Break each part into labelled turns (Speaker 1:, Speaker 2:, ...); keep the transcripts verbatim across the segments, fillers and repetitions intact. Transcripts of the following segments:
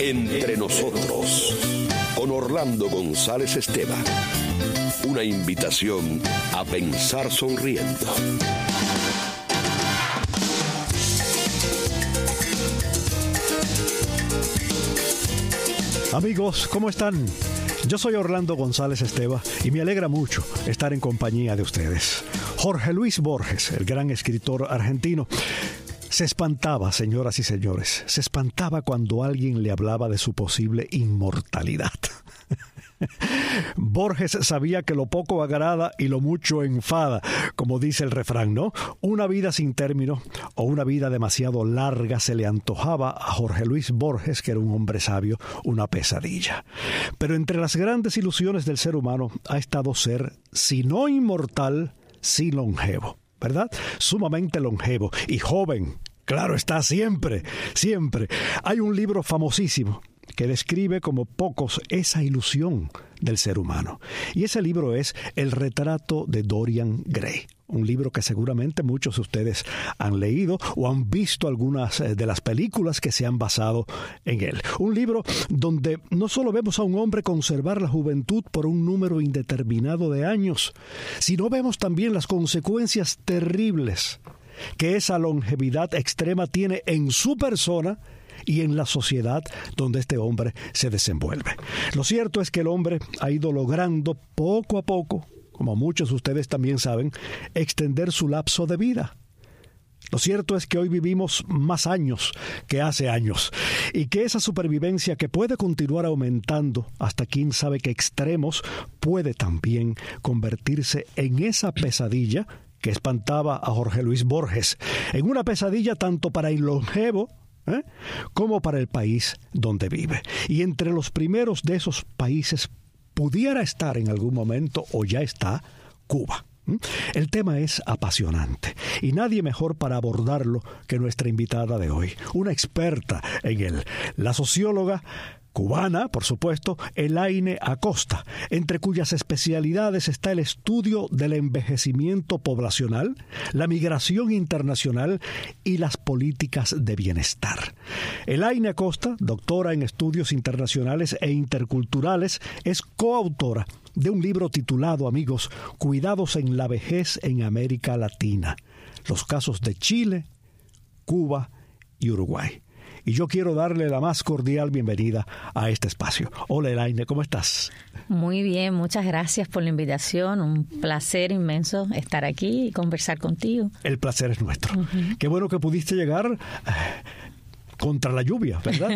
Speaker 1: Entre nosotros, con Orlando González Esteban. Una invitación a pensar sonriendo.
Speaker 2: Amigos, ¿cómo están? Yo soy Orlando González Esteban y me alegra mucho estar en compañía de ustedes. Jorge Luis Borges, el gran escritor argentino, se espantaba, señoras y señores, se espantaba cuando alguien le hablaba de su posible inmortalidad. Borges sabía que lo poco agrada y lo mucho enfada, como dice el refrán, ¿no? Una vida sin término o una vida demasiado larga se le antojaba a Jorge Luis Borges, que era un hombre sabio, una pesadilla. Pero entre las grandes ilusiones del ser humano ha estado ser, si no inmortal, sí longevo, ¿verdad? Sumamente longevo y joven. Claro está, siempre, siempre. Hay un libro famosísimo que describe como pocos esa ilusión del ser humano. Y ese libro es El retrato de Dorian Gray, un libro que seguramente muchos de ustedes han leído o han visto algunas de las películas que se han basado en él. Un libro donde no solo vemos a un hombre conservar la juventud por un número indeterminado de años, sino vemos también las consecuencias terribles que esa longevidad extrema tiene en su persona y en la sociedad donde este hombre se desenvuelve. Lo cierto es que el hombre ha ido logrando poco a poco, como muchos de ustedes también saben, extender su lapso de vida. Lo cierto es que hoy vivimos más años que hace años y que esa supervivencia que puede continuar aumentando hasta quién sabe qué extremos puede también convertirse en esa pesadilla que espantaba a Jorge Luis Borges, en una pesadilla tanto para el longevo ¿eh? como para el país donde vive. Y entre los primeros de esos países pudiera estar en algún momento, o ya está, Cuba. El tema es apasionante y nadie mejor para abordarlo que nuestra invitada de hoy, una experta en él, la socióloga cubana, por supuesto, Elaine Acosta, entre cuyas especialidades está el estudio del envejecimiento poblacional, la migración internacional y las políticas de bienestar. Elaine Acosta, doctora en estudios internacionales e interculturales, es coautora de un libro titulado, amigos, Cuidados en la vejez en América Latina, los casos de Chile, Cuba y Uruguay. Y yo quiero darle la más cordial bienvenida a este espacio. Hola, Elaine, ¿cómo estás?
Speaker 3: Muy bien, muchas gracias por la invitación. Un placer inmenso estar aquí y conversar contigo.
Speaker 2: El placer es nuestro. Uh-huh. Qué bueno que pudiste llegar eh, contra la lluvia, ¿verdad?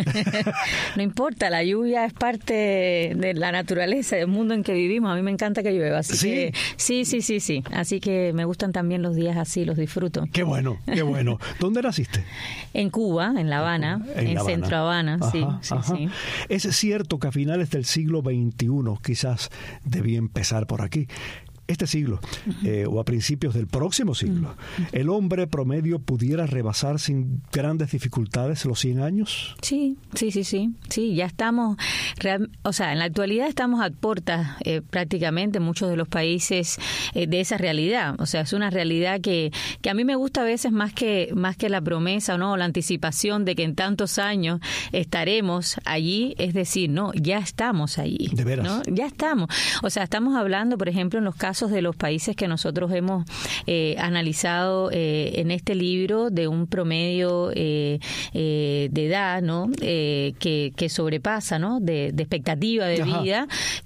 Speaker 3: No importa, la lluvia es parte de la naturaleza, del mundo en que vivimos. A mí me encanta que llueva, así ¿Sí? que sí, sí, sí, sí. Así que me gustan también los días así, los disfruto.
Speaker 2: Qué bueno, qué bueno. ¿Dónde naciste?
Speaker 3: En Cuba, en La Habana, en, en La Habana. Centro Habana, ajá, sí, sí,
Speaker 2: ajá.
Speaker 3: sí.
Speaker 2: Es cierto que a finales del siglo veintiuno, quizás debía empezar por aquí, este siglo, uh-huh. eh, o a principios del próximo siglo, uh-huh. ¿el hombre promedio pudiera rebasar sin grandes dificultades los cien años?
Speaker 3: Sí, sí, sí, sí. Sí, ya estamos, real, o sea, en la actualidad estamos a puertas eh, prácticamente muchos de los países eh, de esa realidad. O sea, es una realidad que, que a mí me gusta a veces más que, más que la promesa, ¿no? O la anticipación de que en tantos años estaremos allí. Es decir, no, ya estamos allí.
Speaker 2: ¿De veras?
Speaker 3: ¿No? Ya estamos. O sea, estamos hablando, por ejemplo, en los casos de los países que nosotros hemos eh, analizado eh, en este libro, de un promedio eh, eh, de edad, ¿no? Eh, que, que sobrepasa, ¿no? De, de expectativa de Ajá. vida,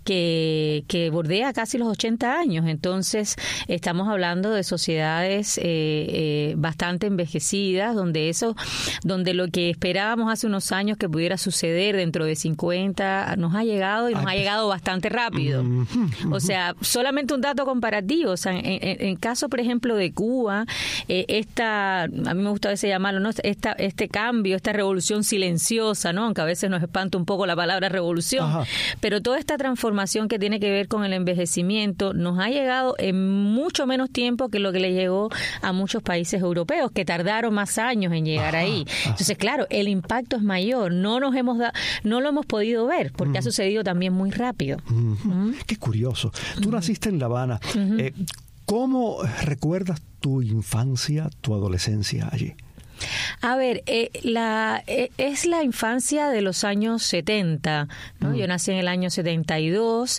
Speaker 3: que, que bordea casi los ochenta años. Entonces, estamos hablando de sociedades eh, eh, bastante envejecidas, donde eso, donde lo que esperábamos hace unos años que pudiera suceder dentro de cincuenta nos ha llegado y nos Ay, ha llegado bastante rápido. Uh-huh, uh-huh. O sea, solamente un dato comparativo. O sea, en, en, en caso, por ejemplo, de Cuba, eh, esta, a mí me gusta a veces llamarlo, ¿no? Esta, este cambio, esta revolución silenciosa, ¿no? Aunque a veces nos espanta un poco la palabra revolución, Ajá. pero toda esta transformación que tiene que ver con el envejecimiento nos ha llegado en mucho menos tiempo que lo que le llegó a muchos países europeos, que tardaron más años en llegar Ajá. ahí. Entonces, claro, el impacto es mayor. No nos hemos da, no lo hemos podido ver, porque mm. ha sucedido también muy rápido.
Speaker 2: Mm. Mm. Qué curioso. Tú mm. naciste en La Habana. Uh-huh. Eh, ¿Cómo recuerdas tu infancia, tu adolescencia allí?
Speaker 3: A ver, eh, la eh, es la infancia de los años setenta, ¿no? Mm. Yo nací en el año setenta y dos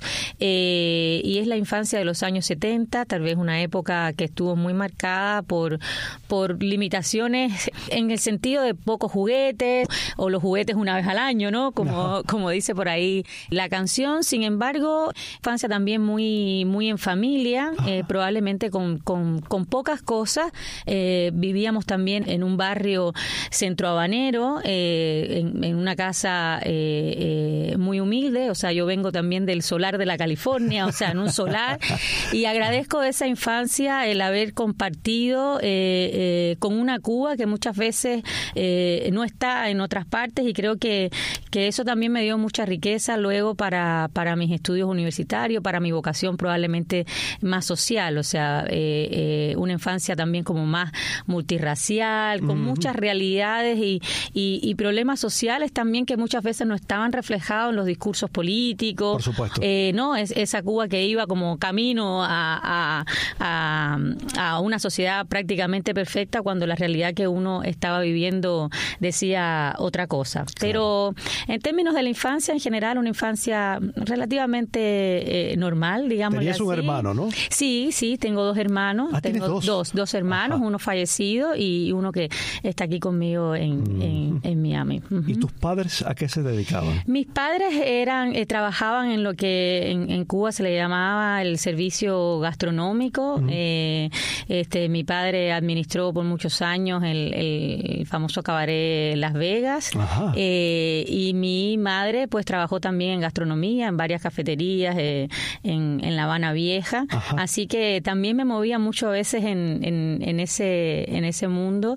Speaker 3: eh, y es la infancia de los años setenta, tal vez una época que estuvo muy marcada por, por limitaciones en el sentido de pocos juguetes o los juguetes una vez al año, ¿no? Como, no. como dice por ahí la canción. Sin embargo, infancia también muy, muy en familia, eh, probablemente con, con, con pocas cosas. Eh, vivíamos también en un barrio centrohabanero, eh, en, en una casa eh, eh, muy humilde, o sea, yo vengo también del solar de la California, o sea, en un solar, y agradezco de esa infancia el haber compartido eh, eh, con una Cuba que muchas veces eh, no está en otras partes, y creo que, que eso también me dio mucha riqueza luego para, para mis estudios universitarios, para mi vocación probablemente más social, o sea, eh, eh, una infancia también como más multirracial, con uh-huh. muchas realidades y, y, y problemas sociales también que muchas veces no estaban reflejados en los discursos políticos.
Speaker 2: Por supuesto.
Speaker 3: Eh, no, es esa Cuba que iba como camino a, a, a, a una sociedad prácticamente perfecta cuando la realidad que uno estaba viviendo decía otra cosa. Claro. Pero en términos de la infancia en general, una infancia relativamente eh, normal, digamos.
Speaker 2: Tenías
Speaker 3: así.
Speaker 2: un hermano, ¿no?
Speaker 3: Sí, sí, tengo dos hermanos.
Speaker 2: Ah,
Speaker 3: tengo
Speaker 2: dos?
Speaker 3: dos, dos hermanos, Ajá. uno fallecido y uno que está aquí conmigo en, mm. en, en Miami. Uh-huh.
Speaker 2: ¿Y tus padres a qué se dedicaban?
Speaker 3: Mis padres eran eh, trabajaban en lo que en, en Cuba se le llamaba el servicio gastronómico. Uh-huh. Eh, este, mi padre administró por muchos años el, el famoso cabaret Las Vegas. Eh, y mi madre pues trabajó también en gastronomía, en varias cafeterías eh, en, en La Habana Vieja. Ajá. Así que también me movía mucho a veces en, en, en ese en ese mundo.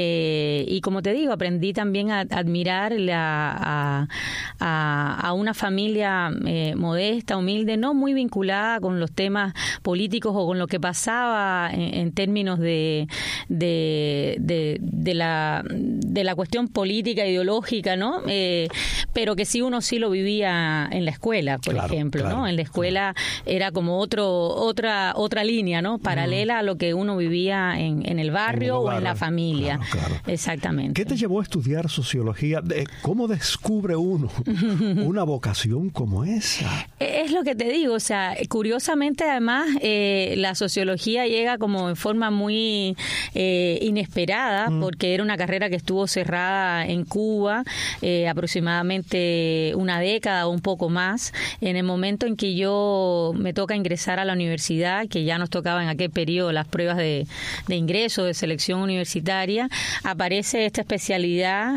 Speaker 3: Eh, y como te digo, aprendí también a, a admirar la, a, a, a una familia eh, modesta, humilde, no muy vinculada con los temas políticos o con lo que pasaba en, en términos de, de, de, de, la, de la cuestión política, ideológica, ¿no? Eh, pero que sí uno sí lo vivía en la escuela, por claro, ejemplo, claro, ¿no? En la escuela claro. era como otro otra otra línea, ¿no? Paralela mm. a lo que uno vivía en, en el barrio en o en la familia. Claro, claro. Exactamente.
Speaker 2: ¿Qué te llevó a estudiar sociología? ¿Cómo descubre uno una vocación como esa?
Speaker 3: Es lo que te digo, o sea, curiosamente además eh, la sociología llega como en forma muy eh, inesperada, mm. porque era una carrera que estuvo cerrada en Cuba eh, aproximadamente una década o un poco más. En el momento en que yo me toca ingresar a la universidad, que ya nos tocaba en aquel periodo las pruebas de, de ingreso, de selección universitaria, aparece esta especialidad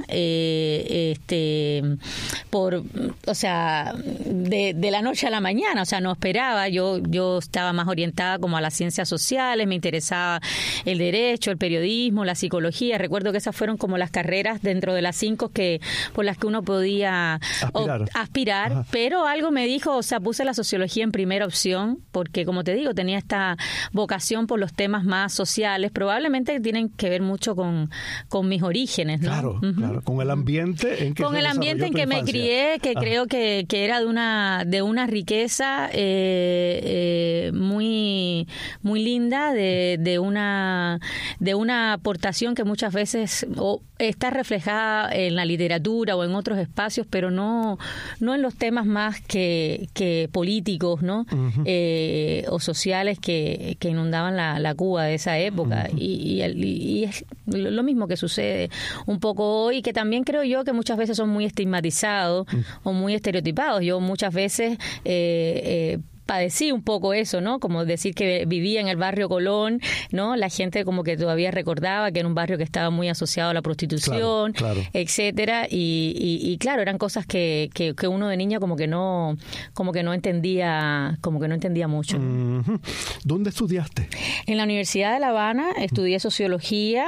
Speaker 3: eh, este por o sea de, de la noche a la mañana, o sea, no esperaba. Yo yo estaba más orientada como a las ciencias sociales, me interesaba el derecho, el periodismo, la psicología. Recuerdo que esas fueron como las carreras dentro de las cinco que por las que uno podía
Speaker 2: aspirar,
Speaker 3: o, aspirar pero algo me dijo, o sea, puse la sociología en primera opción porque, como te digo, tenía esta vocación por los temas más sociales, probablemente tienen que ver mucho con, con mis orígenes, ¿no?
Speaker 2: Claro, uh-huh. claro, con el ambiente en que
Speaker 3: con el ambiente en que
Speaker 2: infancia.
Speaker 3: me crié, que Ajá. creo que, que era de una de una riqueza eh, eh, muy muy linda, de, de una de una aportación que muchas veces o, está reflejada en la literatura o en otros espacios, pero no no en los temas más que, que políticos, ¿no? Uh-huh. eh, o sociales que, que inundaban la, la Cuba de esa época. Uh-huh. y, y, y es lo mismo que sucede un poco hoy, que también creo yo que muchas veces son muy estigmatizados uh-huh. o muy estereotipados. Yo muchas veces eh, eh, padecí un poco eso, ¿no? Como decir que vivía en el barrio Colón, ¿no? La gente como que todavía recordaba que era un barrio que estaba muy asociado a la prostitución, claro, claro. etcétera, y, y, y claro, eran cosas que, que, que uno de niña como que no como que no entendía, como que no entendía mucho.
Speaker 2: Uh-huh. ¿Dónde estudiaste?
Speaker 3: En la Universidad de La Habana estudié sociología.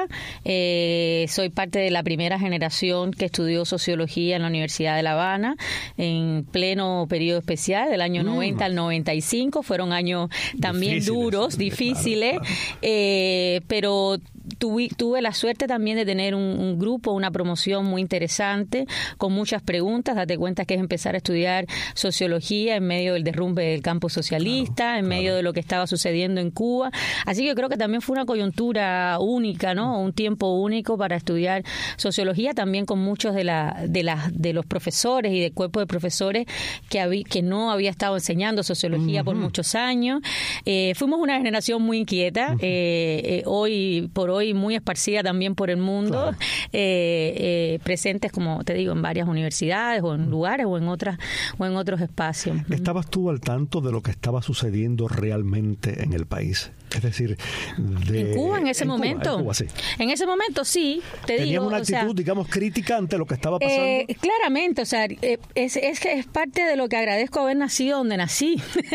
Speaker 3: Eh, soy parte de la primera generación que estudió sociología en la Universidad de La Habana en pleno periodo especial del año uh-huh. noventa al noventa y cinco. Fueron años también difíciles, duros, difíciles, claro, claro. Eh, pero tuve, tuve la suerte también de tener un, un grupo, una promoción muy interesante, con muchas preguntas. Date cuenta que es empezar a estudiar sociología en medio del derrumbe del campo socialista, claro, en claro. medio de lo que estaba sucediendo en Cuba. Así que yo creo que también fue una coyuntura única, ¿no? Un tiempo único para estudiar sociología, también con muchos de, la, de, la, de los profesores y del cuerpo de profesores que, habí, que no había estado enseñando sociología uh-huh. por muchos años. Eh, fuimos una generación muy inquieta, uh-huh. eh, eh, hoy por hoy muy esparcida también por el mundo, claro. eh, eh, presentes, como te digo, en varias universidades o en lugares o en otras o en otros espacios.
Speaker 2: ¿Estabas tú al tanto de lo que estaba sucediendo realmente en el país? Es decir, de,
Speaker 3: en Cuba en ese en momento.
Speaker 2: Cuba, en, Cuba, sí.
Speaker 3: en ese momento sí, te
Speaker 2: ¿Tenías
Speaker 3: digo.
Speaker 2: una actitud, o sea, digamos, crítica ante lo que estaba pasando?
Speaker 3: Eh, claramente, o sea, eh, es, es que es parte de lo que agradezco haber nacido donde nací.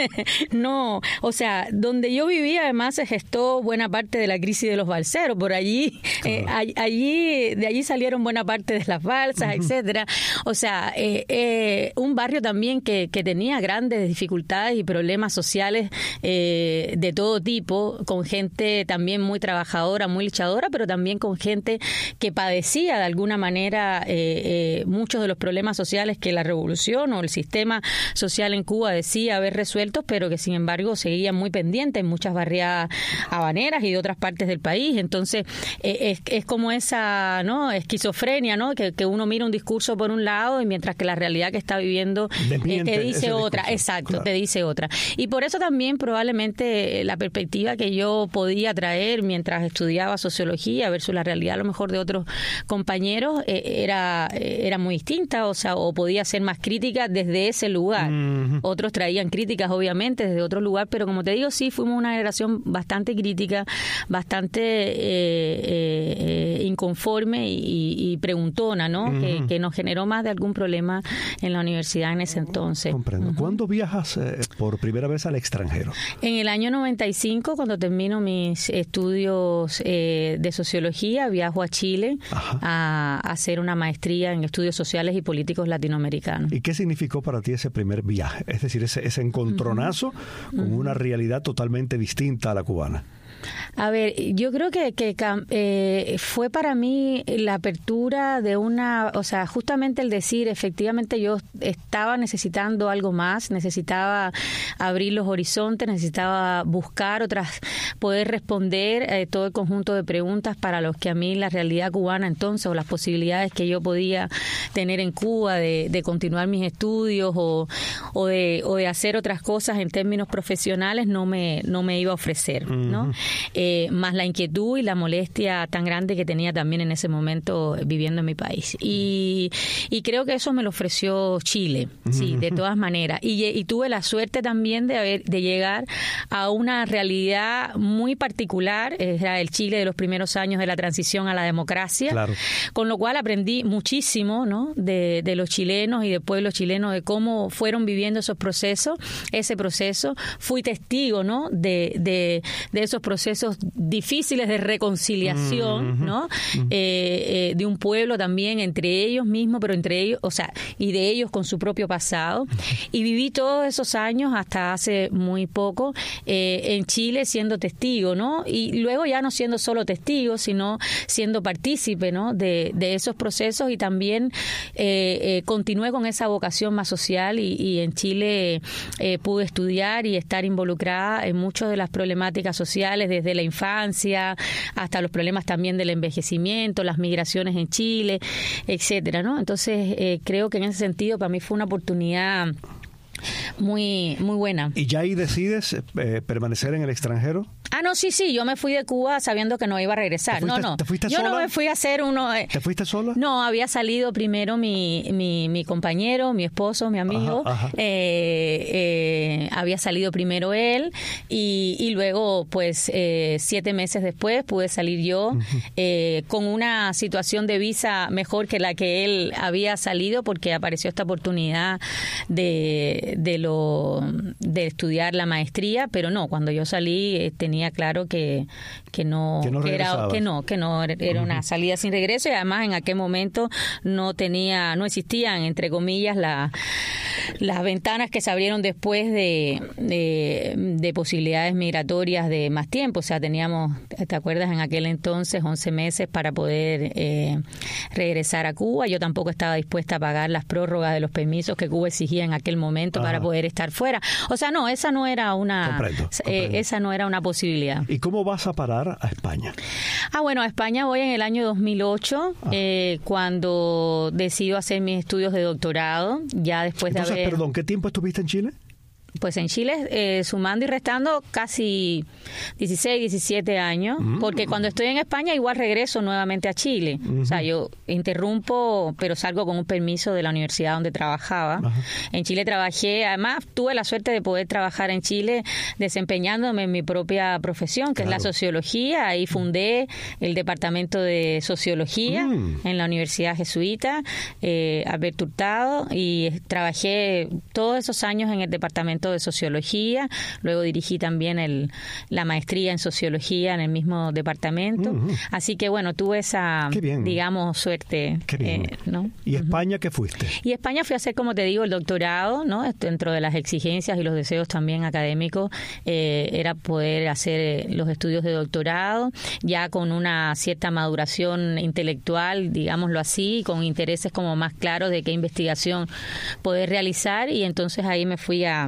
Speaker 3: No, o sea, donde yo vivía además se gestó buena parte de la crisis de los balseros. Por allí, claro. eh, all, allí, de allí salieron buena parte de las balsas, uh-huh. etcétera. O sea, eh, eh, un barrio también que, que tenía grandes dificultades y problemas sociales eh, de todo tipo, con gente también muy trabajadora, muy luchadora, pero también con gente que padecía de alguna manera eh, eh, muchos de los problemas sociales que la revolución o el sistema social en Cuba decía haber resuelto, pero que sin embargo seguían muy pendientes en muchas barriadas habaneras y de otras partes del país. Entonces eh, es, es como esa, ¿no?, esquizofrenia, ¿no?, que, que uno mira un discurso por un lado y mientras que la realidad que está viviendo eh, te dice otra. Discurso. Exacto, claro. te dice otra. Y por eso también probablemente la perspectiva que yo podía traer mientras estudiaba sociología versus la realidad a lo mejor de otros compañeros eh, era, era muy distinta, o sea, o podía ser más crítica desde ese lugar. Mm-hmm. Otros traían críticas obviamente desde otro lugar, pero como te digo, sí, fuimos una generación bastante crítica, bastante eh, eh, inconforme y, y preguntona, ¿no? Mm-hmm. que, que nos generó más de algún problema en la universidad en ese entonces.
Speaker 2: Comprendo. Uh-huh. ¿Cuándo viajas eh, por primera vez al extranjero?
Speaker 3: En el año noventa y cinco, cuando termino mis estudios eh, de sociología, viajo a Chile a, a hacer una maestría en estudios sociales y políticos latinoamericanos.
Speaker 2: ¿Y qué significó para ti ese primer viaje? Es decir, ese, ese encontronazo uh-huh. con uh-huh. una realidad totalmente distinta a la cubana.
Speaker 3: A ver, yo creo que, que eh, fue para mí la apertura de una, o sea, justamente el decir, efectivamente yo estaba necesitando algo más, necesitaba abrir los horizontes, necesitaba buscar otras, poder responder eh, todo el conjunto de preguntas para los que a mí la realidad cubana entonces, o las posibilidades que yo podía tener en Cuba de, de continuar mis estudios o, o, de, o de hacer otras cosas en términos profesionales no me, no me iba a ofrecer, ¿no? Uh-huh. Eh, más la inquietud y la molestia tan grande que tenía también en ese momento viviendo en mi país. Y, y creo que eso me lo ofreció Chile, sí, de todas maneras. Y, y tuve la suerte también de, haber, de llegar a una realidad muy particular, era el Chile de los primeros años de la transición a la democracia, claro. con lo cual aprendí muchísimo, ¿no?, de, de los chilenos y del pueblo chileno, de cómo fueron viviendo esos procesos, ese proceso. Fui testigo, ¿no?, de, de, de esos procesos procesos difíciles de reconciliación, uh-huh. ¿no? Uh-huh. Eh, eh, de un pueblo también entre ellos mismos, pero entre ellos, o sea, y de ellos con su propio pasado. Y viví todos esos años hasta hace muy poco eh, en Chile siendo testigo, ¿no? Y luego ya no siendo solo testigo, sino siendo partícipe, ¿no?, de, de esos procesos y también eh, eh, continué con esa vocación más social y, y en Chile eh, pude estudiar y estar involucrada en muchas de las problemáticas sociales desde la infancia hasta los problemas también del envejecimiento, las migraciones en Chile, etcétera, ¿no? Entonces, eh, creo que en ese sentido para mí fue una oportunidad muy muy buena.
Speaker 2: ¿Y ya ahí decides eh, permanecer en el extranjero?
Speaker 3: Ah, no, sí, sí, yo me fui de Cuba sabiendo que no iba a regresar.
Speaker 2: ¿Te fuiste,
Speaker 3: no, no.
Speaker 2: ¿te fuiste
Speaker 3: yo
Speaker 2: sola?
Speaker 3: no me fui a hacer uno... Eh,
Speaker 2: ¿Te fuiste sola?
Speaker 3: No, había salido primero mi, mi, mi compañero, mi esposo, mi amigo. Ajá, ajá. Eh, eh, había salido primero él y, y luego, pues, eh, siete meses después pude salir yo uh-huh. eh, con una situación de visa mejor que la que él había salido porque apareció esta oportunidad de, de, lo, de estudiar la maestría, pero no, cuando yo salí eh, tenía tenía claro que que no,
Speaker 2: que no
Speaker 3: que era que no que no era uh-huh. una salida sin regreso, y además en aquel momento no tenía no existían, entre comillas, la, las ventanas que se abrieron después de, de de posibilidades migratorias de más tiempo. O sea, teníamos, ¿te acuerdas? En aquel entonces once meses para poder eh, regresar a Cuba. Yo tampoco estaba dispuesta a pagar las prórrogas de los permisos que Cuba exigía en aquel momento Ajá. para poder estar fuera. O sea, no, esa no era una comprendo, comprendo. Eh, esa no era una posibilidad.
Speaker 2: ¿Y cómo vas a parar a España?
Speaker 3: Ah, bueno, a España voy en el año dos mil ocho, eh, cuando decido hacer mis estudios de doctorado, ya después
Speaker 2: Entonces,
Speaker 3: de haber...
Speaker 2: perdón, ¿qué tiempo estuviste en Chile?
Speaker 3: Pues en Chile, eh, sumando y restando, casi dieciséis, diecisiete años, mm. porque cuando estoy en España igual regreso nuevamente a Chile. Mm-hmm. O sea, yo interrumpo, pero salgo con un permiso de la universidad donde trabajaba. Ajá. En Chile trabajé, además tuve la suerte de poder trabajar en Chile desempeñándome en mi propia profesión, que claro. es la sociología. Ahí fundé el departamento de sociología mm. en la Universidad Jesuita, eh, Alberto Hurtado, y trabajé todos esos años en el departamento de sociología. Luego dirigí también el, la maestría en sociología en el mismo departamento. Uh-huh. Así que bueno, tuve esa, digamos, suerte. Eh, ¿no?
Speaker 2: ¿Y España qué fuiste?
Speaker 3: Y España fui a hacer, como te digo, el doctorado, ¿no? Dentro de las exigencias y los deseos también académicos, eh, era poder hacer los estudios de doctorado, ya con una cierta maduración intelectual, digámoslo así, con intereses como más claros de qué investigación poder realizar, y entonces ahí me fui a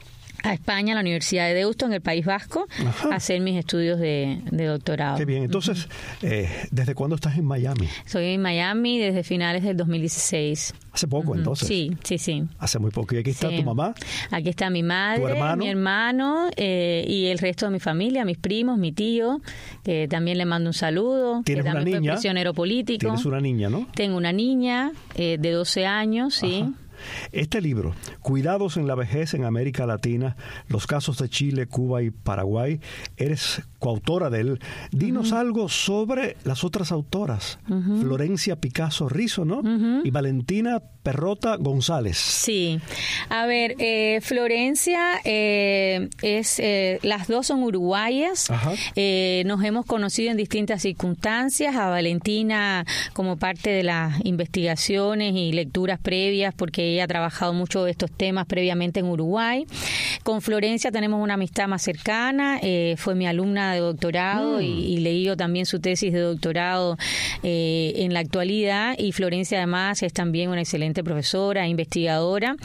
Speaker 3: a España, a la Universidad de Deusto, en el País Vasco, Ajá. a hacer mis estudios de, de doctorado.
Speaker 2: Qué bien. Entonces, uh-huh. eh, ¿desde cuándo estás en Miami?
Speaker 3: Soy en Miami desde finales del dos mil dieciséis.
Speaker 2: Hace poco, uh-huh. entonces.
Speaker 3: Sí, sí, sí.
Speaker 2: Hace muy poco. ¿Y aquí está
Speaker 3: sí.
Speaker 2: tu mamá?
Speaker 3: Aquí está mi madre,
Speaker 2: ¿Tu hermano?
Speaker 3: mi hermano eh, y el resto de mi familia, mis primos, mi tío, que también le mando un saludo.
Speaker 2: ¿Tienes
Speaker 3: que
Speaker 2: una
Speaker 3: también
Speaker 2: niña?
Speaker 3: Fue prisionero político.
Speaker 2: Tienes una niña, ¿no?
Speaker 3: Tengo una niña eh, de doce años, sí.
Speaker 2: Ajá. Este libro, Cuidados en la vejez en América Latina, los casos de Chile, Cuba y Paraguay, eres coautora de él. Dinos uh-huh. algo sobre las otras autoras, uh-huh. Florencia Picasso Rizo, ¿no? Uh-huh. Y Valentina Perrota González.
Speaker 3: Sí. A ver, eh, Florencia, eh, es eh, las dos son uruguayas. Eh, nos hemos conocido en distintas circunstancias. A Valentina como parte de las investigaciones y lecturas previas, porque ella ha trabajado mucho estos temas previamente en Uruguay. Con Florencia tenemos una amistad más cercana. Eh, fue mi alumna de doctorado mm. y, y leí yo también su tesis de doctorado eh, en la actualidad. Y Florencia además es también una excelente profesora, investigadora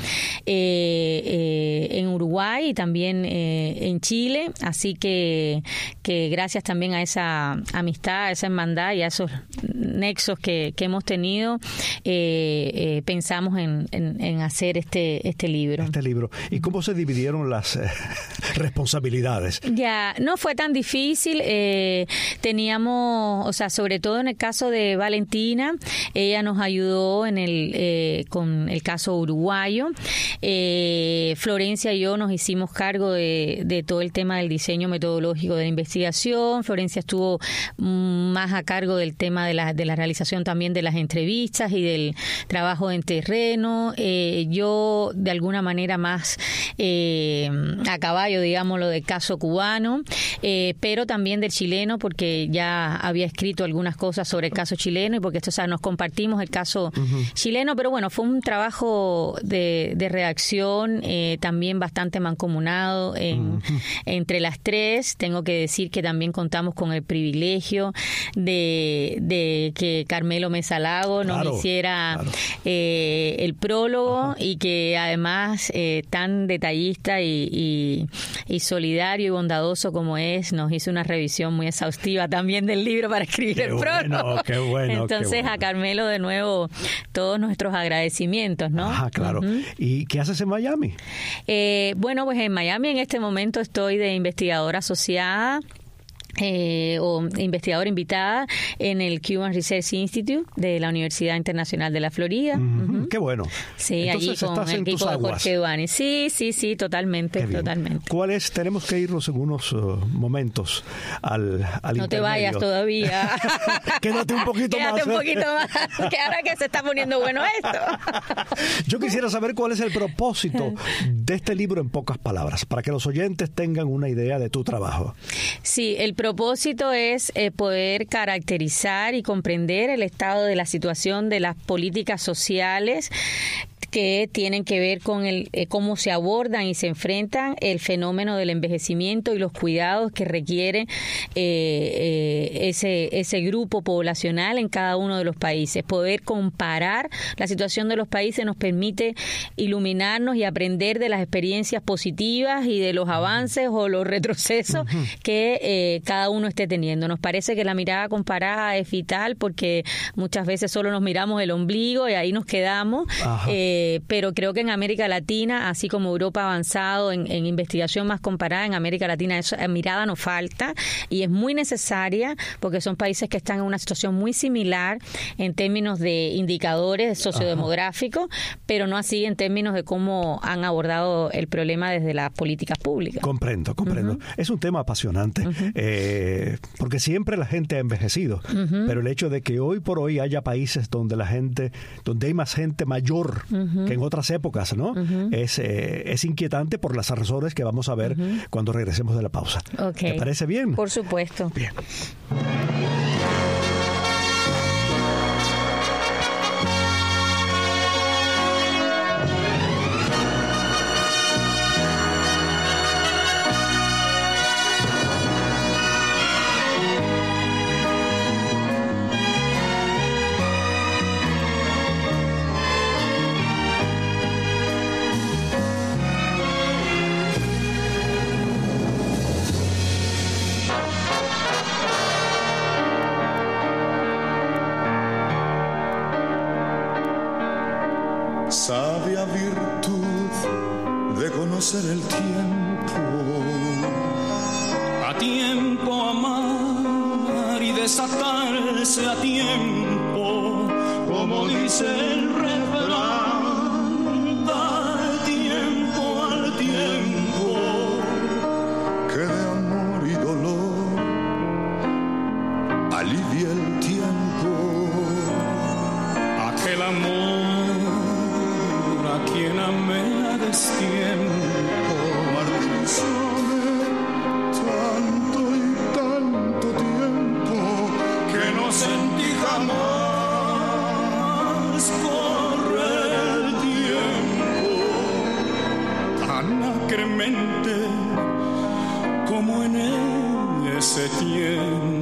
Speaker 3: eh, eh, en Uruguay y también eh, en Chile. Así que, que gracias también a esa amistad, a esa hermandad y a esos nexos que, que hemos tenido, eh, eh, pensamos en, en, en hacer este, este libro.
Speaker 2: Este libro. ¿Y cómo se dividieron las eh, responsabilidades?
Speaker 3: Ya, no fue tan difícil. Eh, teníamos, o sea, sobre todo en el caso de Valentina, ella nos ayudó en el eh, con el caso uruguayo. Eh, Florencia y yo nos hicimos cargo de, de todo el tema del diseño metodológico de la investigación. Florencia estuvo más a cargo del tema de la, de la realización también de las entrevistas y del trabajo en terreno. Eh, yo, de alguna manera, más eh, a caballo, digámoslo, del caso cubano, eh, pero también del chileno, porque ya había escrito algunas cosas sobre el caso chileno y porque esto, o sea, nos compartimos el caso uh-huh. chileno, pero bueno, fue un trabajo de, de redacción eh, también bastante mancomunado en, uh-huh. entre las tres. Tengo que decir que también contamos con el privilegio de, de que Carmelo Mesa Lago nos claro, hiciera claro. eh, el prólogo uh-huh. y que además eh, tan detallista y, y, y solidario y bondadoso como es, nos hizo una revisión muy exhaustiva también del libro para escribir qué el prólogo.
Speaker 2: Bueno, qué bueno,
Speaker 3: Entonces
Speaker 2: qué bueno.
Speaker 3: a Carmelo de nuevo todos nuestros agradecimientos, ¿no?
Speaker 2: Ah, claro. Uh-huh. ¿Y qué haces en Miami?
Speaker 3: Eh, bueno, pues en Miami en este momento estoy de investigadora asociada Eh, o investigadora invitada en el Cuban Research Institute de la Universidad Internacional de la Florida.
Speaker 2: Uh-huh. Uh-huh. Qué bueno.
Speaker 3: Sí,
Speaker 2: entonces,
Speaker 3: allí con el equipo de Jorge Duani. Sí, sí, sí, totalmente, totalmente.
Speaker 2: ¿Cuál es? Tenemos que irnos en unos uh, momentos al, al
Speaker 3: No
Speaker 2: intermedio.
Speaker 3: te vayas todavía.
Speaker 2: Quédate un poquito
Speaker 3: Quédate
Speaker 2: más.
Speaker 3: un poquito más, que ahora que se está poniendo bueno esto.
Speaker 2: Yo quisiera saber cuál es el propósito de este libro en pocas palabras, para que los oyentes tengan una idea de tu trabajo.
Speaker 3: Sí, el propósito es eh, poder caracterizar y comprender el estado de la situación de las políticas sociales que tienen que ver con el eh, cómo se abordan y se enfrentan el fenómeno del envejecimiento y los cuidados que requiere eh, eh, ese ese grupo poblacional en cada uno de los países. Poder comparar la situación de los países nos permite iluminarnos y aprender de las experiencias positivas y de los avances o los retrocesos uh-huh. que eh, cada uno esté teniendo. Nos parece que la mirada comparada es vital porque muchas veces solo nos miramos el ombligo y ahí nos quedamos. Eh, pero creo que en América Latina, así como Europa ha avanzado en, en investigación más comparada, en América Latina esa mirada nos falta y es muy necesaria porque son países que están en una situación muy similar en términos de indicadores sociodemográficos, Ajá. pero no así en términos de cómo han abordado el problema desde las políticas públicas.
Speaker 2: Comprendo, comprendo. Uh-huh. Es un tema apasionante uh-huh. eh, porque siempre la gente ha envejecido, uh-huh. pero el hecho de que hoy por hoy haya países donde la gente, donde hay más gente mayor uh-huh. que en otras épocas, ¿no? Uh-huh. Es, eh, es inquietante por las razones que vamos a ver uh-huh. cuando regresemos de la pausa.
Speaker 3: Okay.
Speaker 2: ¿Te parece bien?
Speaker 3: Por supuesto.
Speaker 2: Bien.
Speaker 4: Sabia virtud de conocer el tiempo, a tiempo amar y desatarse a tiempo, como dice el refrán, da tiempo al tiempo, que de amor y dolor alivia el tiempo, aquel amor quien amé a destiempo, martirizóme tanto y tanto tiempo que no sentí jamás correr el tiempo tan acremente como en ese tiempo.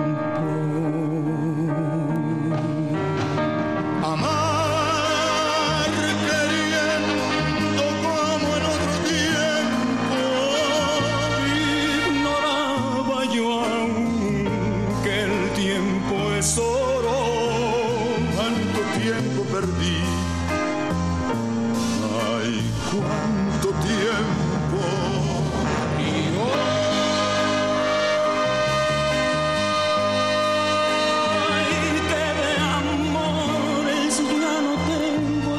Speaker 4: Perdí, ay, cuánto tiempo, y hoy que de amores ya no tengo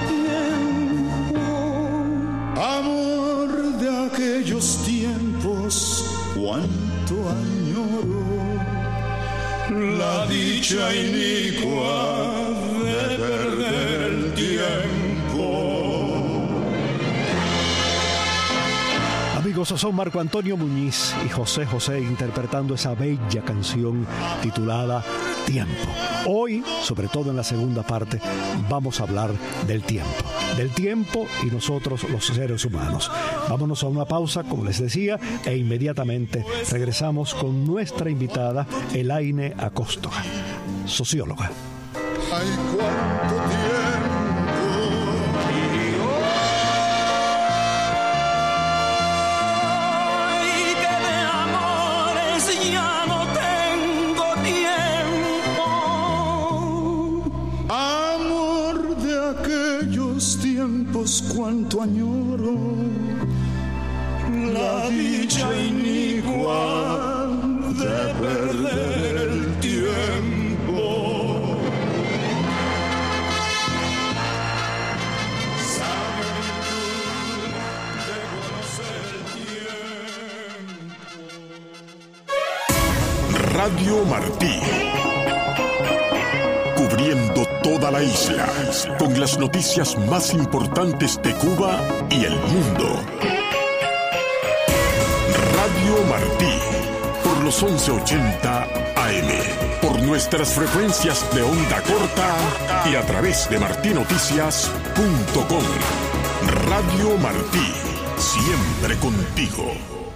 Speaker 4: tiempo, amor de aquellos tiempos, cuánto añoro, la dicha inicua de perder el tiempo.
Speaker 2: Amigos, son Marco Antonio Muñiz y José José interpretando esa bella canción titulada Tiempo. Hoy, sobre todo en la segunda parte, vamos a hablar del tiempo. Del tiempo y nosotros los seres humanos. Vámonos a una pausa, como les decía, e inmediatamente regresamos con nuestra invitada, Elaine Acosta, socióloga.
Speaker 4: Ay, cuánto tiempo, y hoy que de amores ya no tengo tiempo, amor de aquellos tiempos, cuánto añoro, la dicha inicua de perder el tiempo. Sabitud de conocer el tiempo.
Speaker 5: Radio Martí. Cubriendo toda la isla, con las noticias más importantes de Cuba y el mundo. Radio Martí, por los once ochenta A M, por nuestras frecuencias de onda corta y a través de martí noticias punto com. Radio Martí, siempre contigo.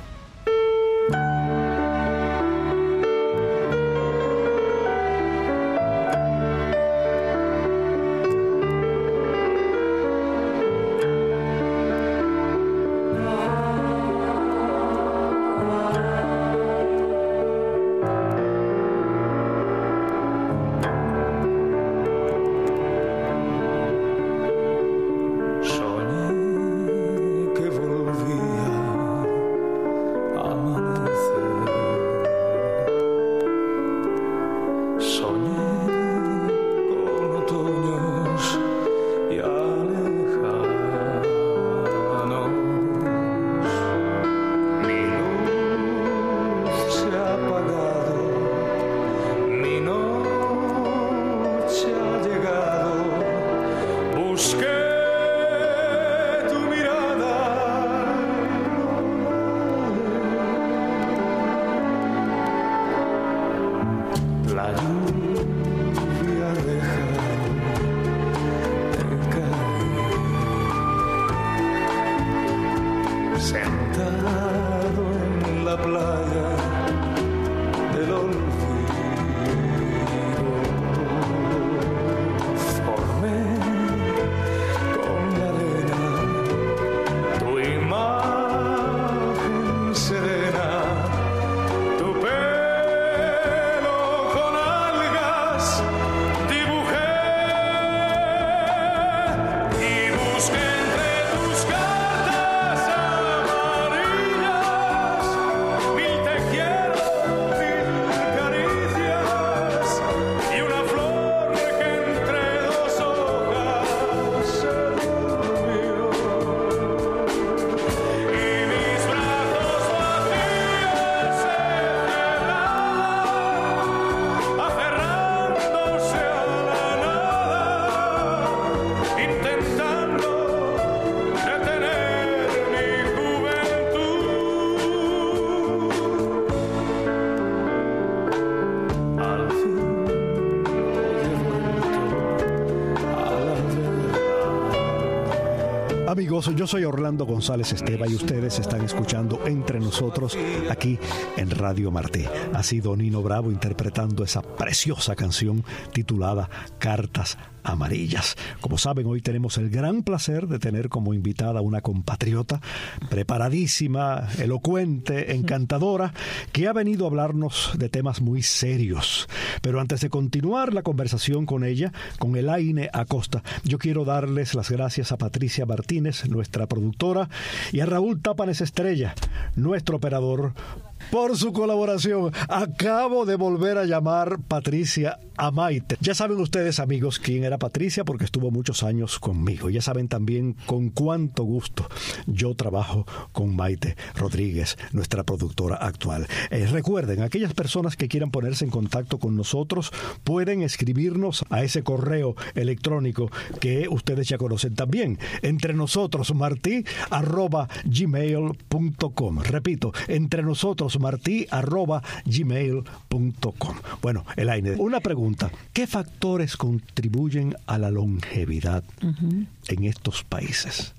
Speaker 2: Amigos, yo soy Orlando González Esteva y ustedes están escuchando Entre Nosotros aquí en Radio Martí. Ha sido Nino Bravo interpretando esa preciosa canción titulada Cartas Amarillas. Como saben, hoy tenemos el gran placer de tener como invitada a una compatriota preparadísima, elocuente, encantadora, que ha venido a hablarnos de temas muy serios. Pero antes de continuar la conversación con ella, con Elaine Acosta, yo quiero darles las gracias a Patricia Martínez, nuestra productora, y a Raúl Tápanes Estrella, nuestro operador, por su colaboración. Acabo de volver a llamar Patricia a Maite. Ya saben ustedes, amigos, quién era Patricia, porque estuvo muchos años conmigo. Ya saben también con cuánto gusto yo trabajo con Maite Rodríguez, nuestra productora actual. Eh, recuerden, aquellas personas que quieran ponerse en contacto con nosotros pueden escribirnos a ese correo electrónico que ustedes ya conocen también, entre nosotros martí arroba gmail punto com. Repito, entre nosotros martí arroba gmail punto com. Bueno, Elaine, una pregunta. ¿Qué factores contribuyen a la longevidad uh-huh. en estos países?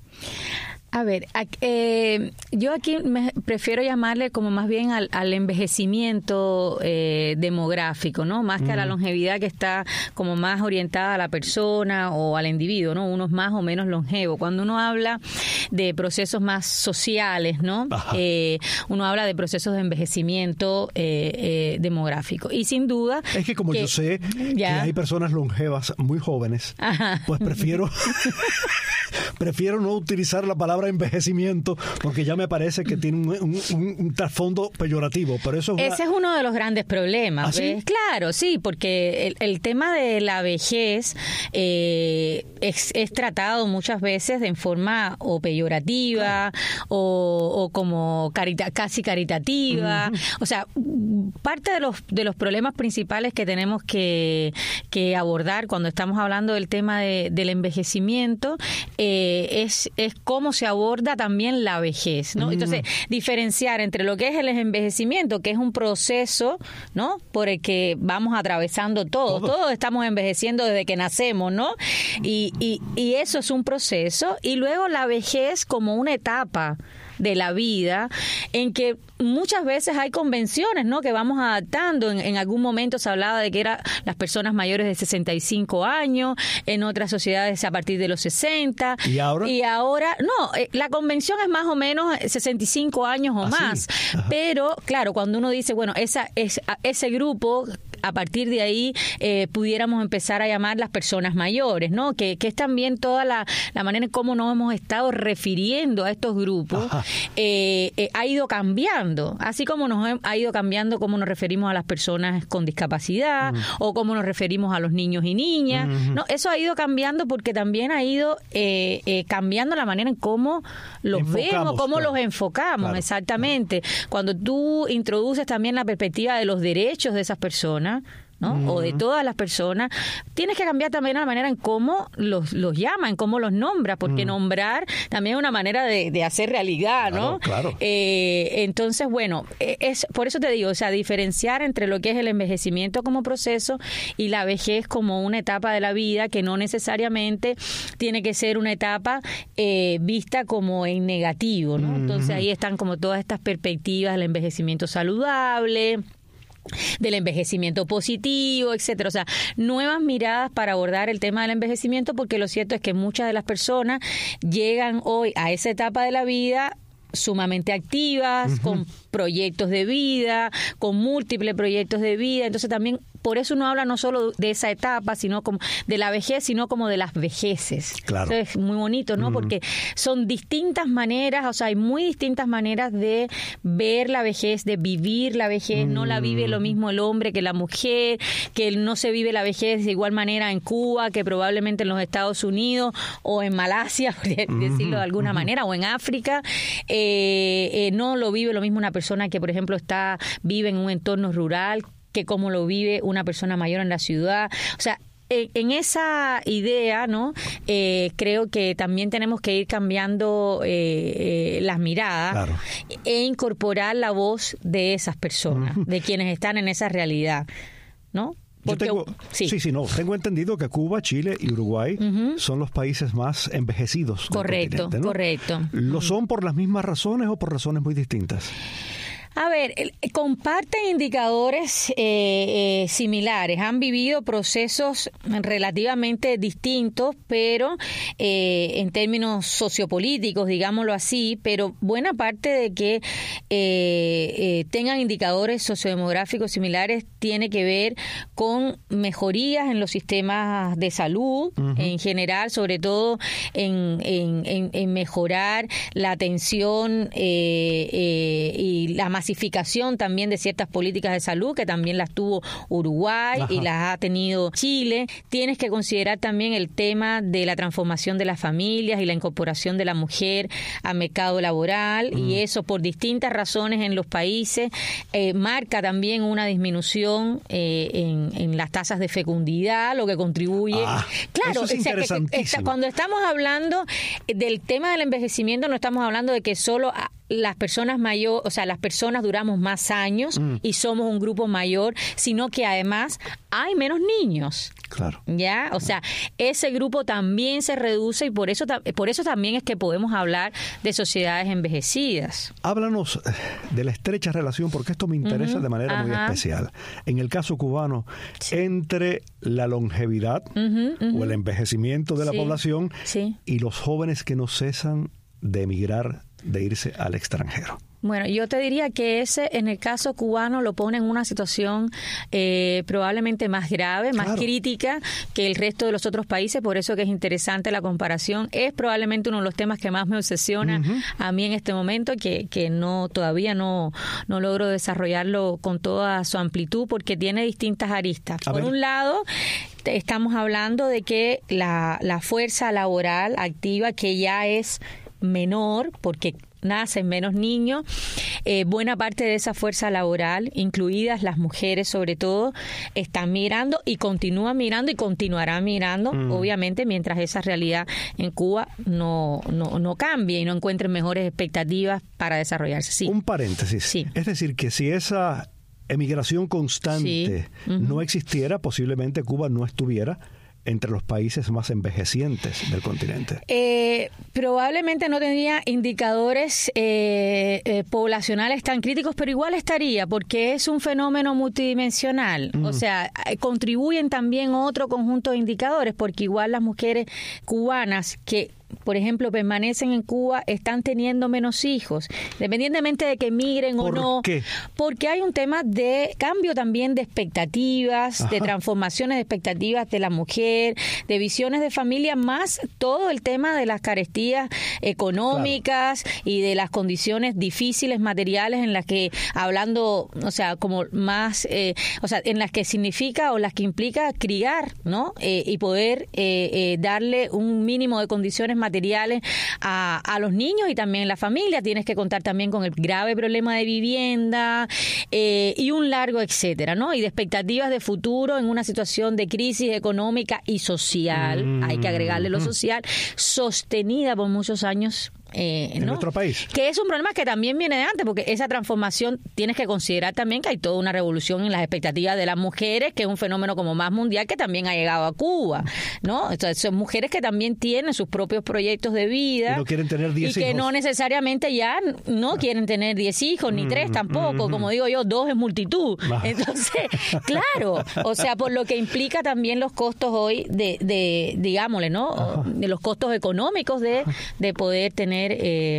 Speaker 3: A ver, eh, yo aquí me prefiero llamarle como más bien al, al envejecimiento eh, demográfico, ¿no? Más que mm. a la longevidad, que está como más orientada a la persona o al individuo, ¿no? Uno es más o menos longevo. Cuando uno habla de procesos más sociales, ¿no? Eh, uno habla de procesos de envejecimiento eh, eh, demográfico. Y sin duda...
Speaker 2: Es que como que, yo sé ya. que hay personas longevas muy jóvenes, Ajá. pues prefiero... prefiero no utilizar la palabra envejecimiento porque ya me parece que tiene un, un, un, un trasfondo peyorativo. Pero eso es una...
Speaker 3: Ese es uno de los grandes problemas.
Speaker 2: ¿Ah, sí?
Speaker 3: ¿Ves? Claro, sí, porque el, el tema de la vejez eh, es, es tratado muchas veces en forma o peyorativa, claro, o, o como carita, casi caritativa. Uh-huh. O sea, parte de los de los problemas principales que tenemos que, que abordar cuando estamos hablando del tema de, del envejecimiento eh, es, es cómo se aborda también la vejez, ¿no? Uh-huh. Entonces, diferenciar entre lo que es el envejecimiento, que es un proceso, ¿no?, por el que vamos atravesando todos. Todos, todos estamos envejeciendo desde que nacemos, ¿no? Y, y, y eso es un proceso. Y luego la vejez como una etapa de la vida en que muchas veces hay convenciones, ¿no?, que vamos adaptando. En, en algún momento se hablaba de que eran las personas mayores de sesenta y cinco años, en otras sociedades a partir de los sesenta. ¿Y ahora? Y ahora, no, la convención es más o menos sesenta y cinco años o ¿Ah, más. Sí? Pero, claro, cuando uno dice, bueno, esa, es, ese grupo, a partir de ahí eh, pudiéramos empezar a llamar las personas mayores, ¿no? Que, que es también toda la, la manera en cómo nos hemos estado refiriendo a estos grupos, eh, eh, ha ido cambiando, así como nos ha ido cambiando cómo nos referimos a las personas con discapacidad, uh-huh, o cómo nos referimos a los niños y niñas, uh-huh, ¿no? Eso ha ido cambiando porque también ha ido eh, eh, cambiando la manera en cómo los enfocamos, vemos, cómo claro, los enfocamos, claro, exactamente. Claro. Cuando tú introduces también la perspectiva de los derechos de esas personas, ¿no? Uh-huh. O de todas las personas, tienes que cambiar también la manera en cómo los, los llaman, en cómo los nombras, porque uh-huh, nombrar también es una manera de, de hacer realidad, ¿no?
Speaker 2: Claro, claro.
Speaker 3: Eh, entonces, bueno, es por eso te digo, o sea, diferenciar entre lo que es el envejecimiento como proceso y la vejez como una etapa de la vida que no necesariamente tiene que ser una etapa eh, vista como en negativo, ¿no? Uh-huh. Entonces ahí están como todas estas perspectivas del envejecimiento saludable, del envejecimiento positivo, etcétera. O sea, nuevas miradas para abordar el tema del envejecimiento, porque lo cierto es que muchas de las personas llegan hoy a esa etapa de la vida sumamente activas, uh-huh, con proyectos de vida, con múltiples proyectos de vida. Entonces también por eso uno habla no solo de esa etapa, sino como de la vejez, sino como de las vejeces.
Speaker 2: Claro.
Speaker 3: Eso es muy bonito, ¿no? Uh-huh. Porque son distintas maneras, o sea, hay muy distintas maneras de ver la vejez, de vivir la vejez. Uh-huh. No la vive lo mismo el hombre que la mujer, que no se vive la vejez de igual manera en Cuba que probablemente en los Estados Unidos o en Malasia, por decirlo de alguna uh-huh, manera, o en África. Eh, eh, no lo vive lo mismo una persona que, por ejemplo, está vive en un entorno rural que como lo vive una persona mayor en la ciudad. O sea, en, en esa idea, ¿no? Eh, creo que también tenemos que ir cambiando eh, eh, las miradas, claro, e incorporar la voz de esas personas, uh-huh, de quienes están en esa realidad, ¿no?
Speaker 2: Porque, Yo tengo, sí. sí, sí, no. Tengo entendido que Cuba, Chile y Uruguay uh-huh, son los países más envejecidos.
Speaker 3: Correcto,
Speaker 2: del continente, ¿no?
Speaker 3: Correcto.
Speaker 2: ¿Lo son por las mismas razones o por razones muy distintas?
Speaker 3: A ver, comparten indicadores eh, eh, similares, han vivido procesos relativamente distintos, pero eh, en términos sociopolíticos, digámoslo así, pero buena parte de que eh, eh, tengan indicadores sociodemográficos similares tiene que ver con mejorías en los sistemas de salud, uh-huh, en general, sobre todo en, en, en, en mejorar la atención eh, eh, y la masificación también de ciertas políticas de salud, que también las tuvo Uruguay, ajá, y las ha tenido Chile. Tienes que considerar también el tema de la transformación de las familias y la incorporación de la mujer al mercado laboral, mm. y eso por distintas razones en los países eh, marca también una disminución eh, en, en las tasas de fecundidad, lo que contribuye. Ah, claro,
Speaker 2: eso es
Speaker 3: o sea, que, que, cuando estamos hablando del tema del envejecimiento, no estamos hablando de que solo las personas mayores, o sea, las personas duramos más años mm. y somos un grupo mayor, sino que además hay menos niños.
Speaker 2: Claro.
Speaker 3: ¿Ya? O sea, ese grupo también se reduce y por eso, por eso también es que podemos hablar de sociedades envejecidas.
Speaker 2: Háblanos de la estrecha relación, porque esto me interesa uh-huh. de manera Ajá. muy especial. En el caso cubano, sí. entre la longevidad uh-huh, uh-huh. o el envejecimiento de la sí. población sí. y los jóvenes que no cesan de emigrar, de irse al extranjero.
Speaker 3: Bueno, yo te diría que ese, en el caso cubano, lo pone en una situación eh, probablemente más grave, más
Speaker 2: claro.
Speaker 3: crítica que el resto de los otros países, por eso que es interesante la comparación. Es probablemente uno de los temas que más me obsesiona uh-huh. a mí en este momento, que, que no todavía no, no logro desarrollarlo con toda su amplitud, porque tiene distintas aristas. A Por ver. un lado, estamos hablando de que la, la fuerza laboral activa, que ya es menor, porque nacen menos niños, eh, buena parte de esa fuerza laboral, incluidas las mujeres sobre todo, están migrando y continúan migrando y continuarán migrando, mm. obviamente, mientras esa realidad en Cuba no, no, no cambie y no encuentren mejores expectativas para desarrollarse. Sí.
Speaker 2: Un paréntesis. Sí. Es decir, que si esa emigración constante sí. uh-huh. no existiera, posiblemente Cuba no estuviera entre los países más envejecientes del continente.
Speaker 3: Eh, probablemente no tendría indicadores eh, eh, poblacionales tan críticos, pero igual estaría, porque es un fenómeno multidimensional. Mm. O sea, contribuyen también otro conjunto de indicadores, porque igual las mujeres cubanas que por ejemplo, permanecen en Cuba, están teniendo menos hijos, independientemente de que migren o no.
Speaker 2: ¿Por qué?
Speaker 3: Porque hay un tema de cambio también de expectativas, Ajá. de transformaciones de expectativas de la mujer, de visiones de familia, más todo el tema de las carestías económicas claro. y de las condiciones difíciles materiales en las que, hablando, o sea, como más, eh, o sea, en las que significa o las que implica criar, ¿no? Eh, y poder eh, eh, darle un mínimo de condiciones materiales a, a los niños y también la familia. Tienes que contar también con el grave problema de vivienda eh, y un largo etcétera, ¿no? Y de expectativas de futuro en una situación de crisis económica y social, mm. hay que agregarle lo social, sostenida por muchos años. Eh,
Speaker 2: en
Speaker 3: ¿no?
Speaker 2: nuestro país.
Speaker 3: Que es un problema que también viene de antes, porque esa transformación tienes que considerar también que hay toda una revolución en las expectativas de las mujeres, que es un fenómeno como más mundial que también ha llegado a Cuba, ¿no? Entonces, son mujeres que también tienen sus propios proyectos de vida
Speaker 2: y no quieren tener diez
Speaker 3: y que
Speaker 2: hijos.
Speaker 3: no necesariamente ya no quieren tener diez hijos ni mm, tres tampoco, mm, como digo yo, dos es multitud. Ah. Entonces, claro, o sea, por lo que implica también los costos hoy de, de digámosle, ¿no? Ajá. De los costos económicos de, de poder tener Eh,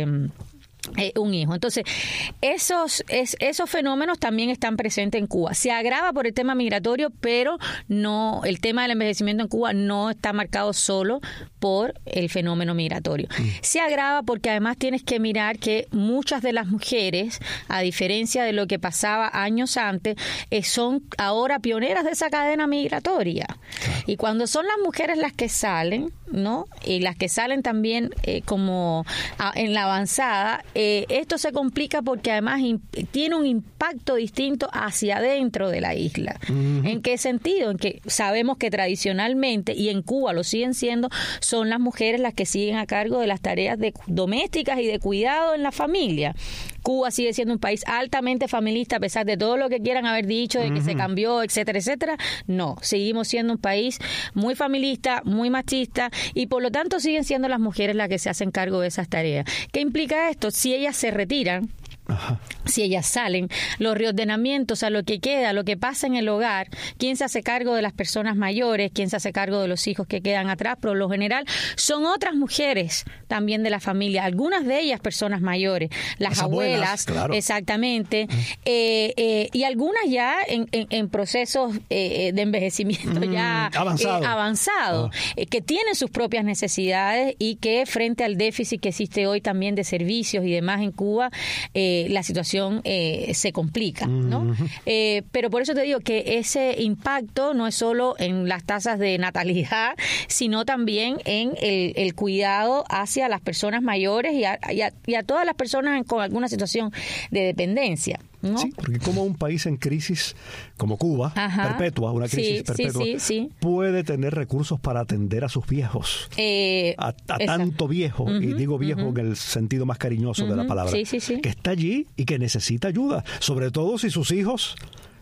Speaker 3: eh, un hijo. Entonces, esos, es, esos fenómenos también están presentes en Cuba. Se agrava por el tema migratorio, pero no, el tema del envejecimiento en Cuba no está marcado solo por el fenómeno migratorio. Mm. Se agrava porque además tienes que mirar que muchas de las mujeres, a diferencia de lo que pasaba años antes, eh, son ahora pioneras de esa cadena migratoria. Claro. Y cuando son las mujeres las que salen, ¿no? Y las que salen también eh, como a, en la avanzada, eh, esto se complica porque además in, tiene un impacto distinto hacia adentro de la isla. Uh-huh. ¿En qué sentido? En que sabemos que tradicionalmente, y en Cuba lo siguen siendo, son las mujeres las que siguen a cargo de las tareas de, domésticas y de cuidado en la familia. Cuba sigue siendo un país altamente familista, a pesar de todo lo que quieran haber dicho, de que uh-huh. se cambió, etcétera, etcétera. No, seguimos siendo un país muy familista, muy machista, y por lo tanto siguen siendo las mujeres las que se hacen cargo de esas tareas. ¿Qué implica esto? Si ellas se retiran, Ajá. si ellas salen, los reordenamientos, a lo que queda, lo que pasa en el hogar, quién se hace cargo de las personas mayores, quién se hace cargo de los hijos que quedan atrás, por lo general son otras mujeres también de la familia, algunas de ellas personas mayores, las, las abuelas, abuelas claro. exactamente, eh, eh, y algunas ya en, en, en procesos eh, de envejecimiento mm, ya avanzado, eh, avanzado ah. eh, que tienen sus propias necesidades y que frente al déficit que existe hoy también de servicios y demás en Cuba, eh, la situación eh, se complica, ¿no? Uh-huh. Eh, pero por eso te digo que ese impacto no es solo en las tasas de natalidad, sino también en el, el cuidado hacia las personas mayores y a, y a, y a todas las personas con alguna situación de dependencia, ¿no?
Speaker 2: Sí, porque como un país en crisis como Cuba, Ajá. perpetua, una crisis
Speaker 3: sí,
Speaker 2: perpetua,
Speaker 3: sí, sí, sí.
Speaker 2: puede tener recursos para atender a sus viejos,
Speaker 3: eh,
Speaker 2: a, a tanto viejo, uh-huh, y digo viejo uh-huh. en el sentido más cariñoso uh-huh. de la palabra,
Speaker 3: sí, sí, sí.
Speaker 2: que está allí y que necesita ayuda, sobre todo si sus hijos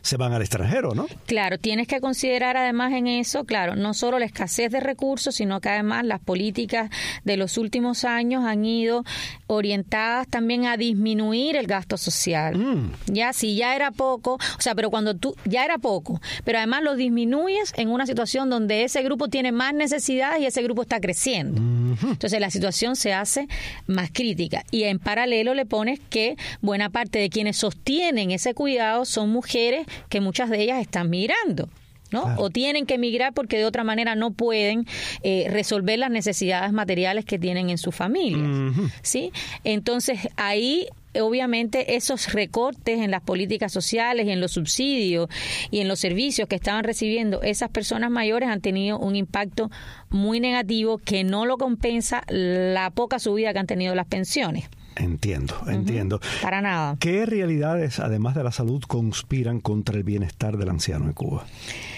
Speaker 2: se van al extranjero, ¿no?
Speaker 3: Claro, tienes que considerar además en eso, claro, no solo la escasez de recursos, sino que además las políticas de los últimos años han ido orientadas también a disminuir el gasto social. Mm. Ya, si ya era poco, o sea, pero cuando tú, ya era poco, pero además lo disminuyes en una situación donde ese grupo tiene más necesidades y ese grupo está creciendo. Mm-hmm. Entonces la situación se hace más crítica. Y en paralelo le pones que buena parte de quienes sostienen ese cuidado son mujeres que muchas de ellas están migrando, ¿no? Claro. O tienen que emigrar porque de otra manera no pueden eh, resolver las necesidades materiales que tienen en sus familias. Uh-huh. ¿Sí? Entonces, ahí obviamente esos recortes en las políticas sociales y en los subsidios y en los servicios que estaban recibiendo esas personas mayores han tenido un impacto muy negativo que no lo compensa la poca subida que han tenido las pensiones.
Speaker 2: Entiendo, entiendo.
Speaker 3: Uh-huh. Para nada.
Speaker 2: ¿Qué realidades, además de la salud, conspiran contra el bienestar del anciano en Cuba?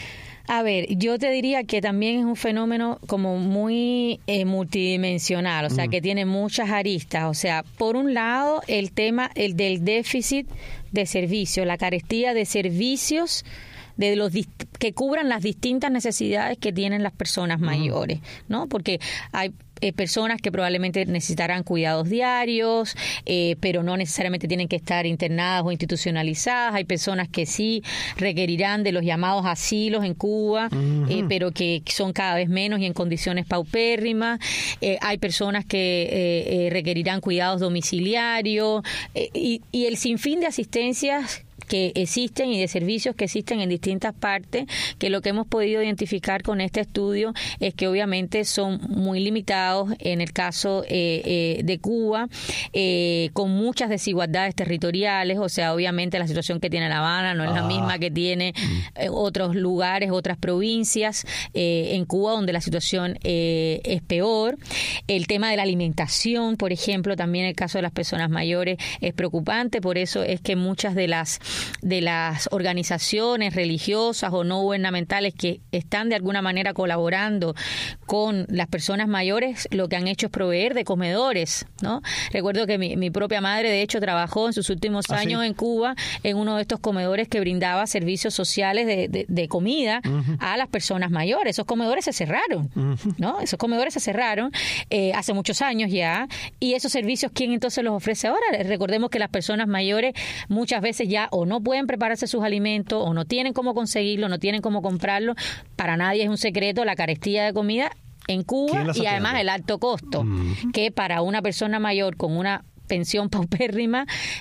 Speaker 3: A ver, yo te diría que también es un fenómeno como muy eh, multidimensional, o sea, mm. que tiene muchas aristas. O sea, por un lado, el tema el del déficit de servicios, la carestía de servicios de los que cubran las distintas necesidades que tienen las personas mayores, ¿no? Porque hay Eh, personas que probablemente necesitarán cuidados diarios, eh, pero no necesariamente tienen que estar internadas o institucionalizadas. Hay personas que sí requerirán de los llamados asilos en Cuba, uh-huh. eh, pero que son cada vez menos y en condiciones paupérrimas. Eh, hay personas que eh, eh, requerirán cuidados domiciliarios eh, y, y el sinfín de asistencias que existen y de servicios que existen en distintas partes, que lo que hemos podido identificar con este estudio es que obviamente son muy limitados en el caso eh, eh, de Cuba, eh, con muchas desigualdades territoriales. O sea, obviamente la situación que tiene La Habana no es ah. la misma que tiene eh, otros lugares, otras provincias eh, en Cuba, donde la situación eh, es peor. El tema de la alimentación, por ejemplo, también en el caso de las personas mayores es preocupante. Por eso es que muchas de las de las organizaciones religiosas o no gubernamentales que están de alguna manera colaborando con las personas mayores, lo que han hecho es proveer de comedores, ¿no? Recuerdo que mi, mi propia madre, de hecho, trabajó en sus últimos ¿Ah, años sí? en Cuba en uno de estos comedores que brindaba servicios sociales de, de, de comida uh-huh. a las personas mayores. Esos comedores se cerraron, uh-huh. ¿no? Esos comedores se cerraron eh, hace muchos años ya. Y esos servicios, ¿quién entonces los ofrece ahora? Recordemos que las personas mayores muchas veces ya o no pueden prepararse sus alimentos o no tienen cómo conseguirlo, no tienen cómo comprarlo. Para nadie es un secreto la carestía de comida en Cuba y además el alto costo, mm. que para una persona mayor con una pensión paupérrima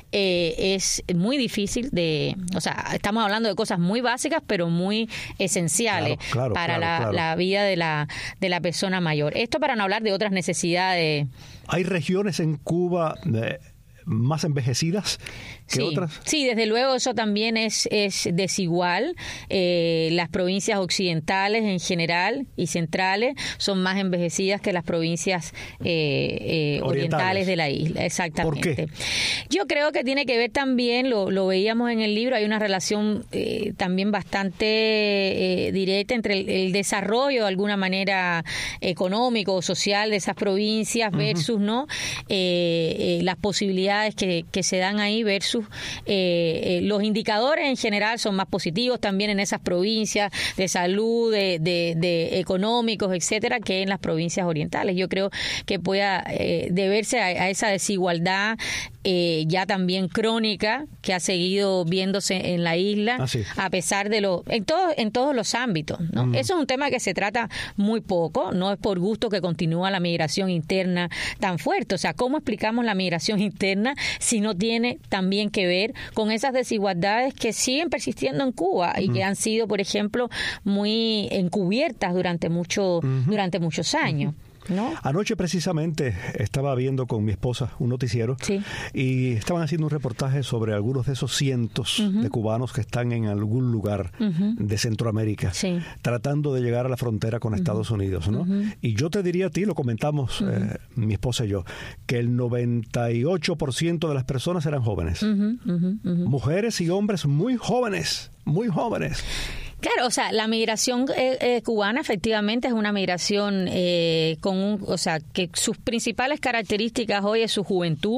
Speaker 3: eh, es muy difícil de, o sea, estamos hablando de cosas muy básicas pero muy esenciales claro, claro, para claro, la, claro. la vida de la de la persona mayor. Esto para no hablar de otras necesidades.
Speaker 2: Hay regiones en Cuba de más envejecidas que
Speaker 3: sí,
Speaker 2: otras.
Speaker 3: Sí, desde luego eso también es, es desigual. Eh, las provincias occidentales en general y centrales son más envejecidas que las provincias eh, eh, orientales de la isla. Exactamente.
Speaker 2: ¿Por qué?
Speaker 3: Yo creo que tiene que ver también, lo, lo veíamos en el libro, hay una relación eh, también bastante eh, directa entre el, el desarrollo de alguna manera económico o social de esas provincias versus uh-huh. no eh, eh, las posibilidades que, que se dan ahí versus Eh, eh, los indicadores en general son más positivos también en esas provincias de salud, de, de, de económicos, etcétera, que en las provincias orientales. Yo creo que pueda eh, deberse a, a esa desigualdad eh, ya también crónica que ha seguido viéndose en la isla,
Speaker 2: ah, sí.
Speaker 3: a pesar de lo en todos en todos los ámbitos, ¿no? Mm. Eso es un tema que se trata muy poco, no es por gusto que continúa la migración interna tan fuerte. O sea, ¿cómo explicamos la migración interna si no tiene también que ver con esas desigualdades que siguen persistiendo en Cuba y uh-huh. que han sido, por ejemplo, muy encubiertas durante mucho uh-huh. durante muchos años? Uh-huh. ¿No?
Speaker 2: Anoche precisamente estaba viendo con mi esposa un noticiero
Speaker 3: sí.
Speaker 2: y estaban haciendo un reportaje sobre algunos de esos cientos uh-huh. de cubanos que están en algún lugar uh-huh. de Centroamérica sí. tratando de llegar a la frontera con uh-huh. Estados Unidos, ¿no? Uh-huh. Y yo te diría a ti, lo comentamos uh-huh. eh, mi esposa y yo, que el noventa y ocho por ciento de las personas eran jóvenes, uh-huh. Uh-huh. Uh-huh. mujeres y hombres muy jóvenes, muy jóvenes.
Speaker 3: Claro, o sea, la migración eh, eh, cubana efectivamente es una migración eh, con un, o sea, que sus principales características hoy es su juventud.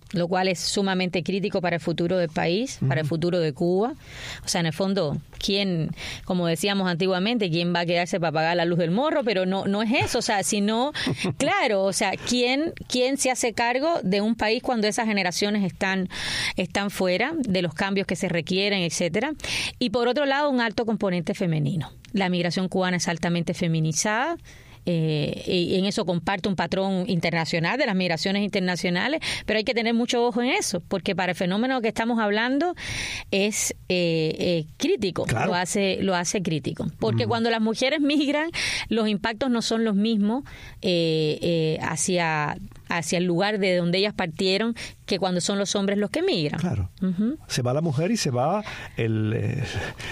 Speaker 3: lo cual es sumamente crítico para el futuro del país, uh-huh. para el futuro de Cuba. O sea, en el fondo, ¿quién, como decíamos antiguamente, quién va a quedarse para pagar la luz del morro? Pero no no es eso, o sea, sino, claro, o sea, ¿quién quién se hace cargo de un país cuando esas generaciones están, están fuera, de los cambios que se requieren, etcétera? Y por otro lado, un alto componente femenino. La migración cubana es altamente feminizada. Eh, y en eso comparto un patrón internacional de las migraciones internacionales, pero hay que tener mucho ojo en eso, porque para el fenómeno que estamos hablando es eh, eh, crítico, claro. lo hace lo hace crítico, porque mm. cuando las mujeres migran, los impactos no son los mismos eh, eh, hacia hacia el lugar de donde ellas partieron que cuando son los hombres los que migran. Claro. Uh-huh.
Speaker 2: Se va la mujer y se va el, eh,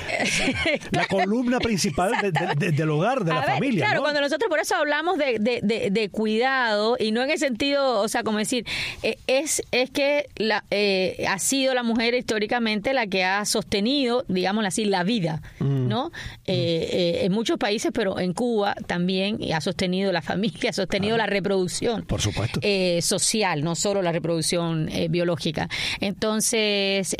Speaker 2: la columna principal de, de, de, del hogar, de a la ver, familia.
Speaker 3: Claro,
Speaker 2: ¿no?
Speaker 3: Cuando nosotros por eso hablamos de, de, de, de cuidado, y no en el sentido, o sea, como decir, eh, es, es que la, eh, ha sido la mujer históricamente la que ha sostenido, digámoslo así, la vida, mm. ¿no? Eh, eh, en muchos países, pero en Cuba también ha sostenido la familia, ha sostenido ah, la reproducción.
Speaker 2: Por supuesto.
Speaker 3: Eh, social, no solo la reproducción eh, biológica. Entonces,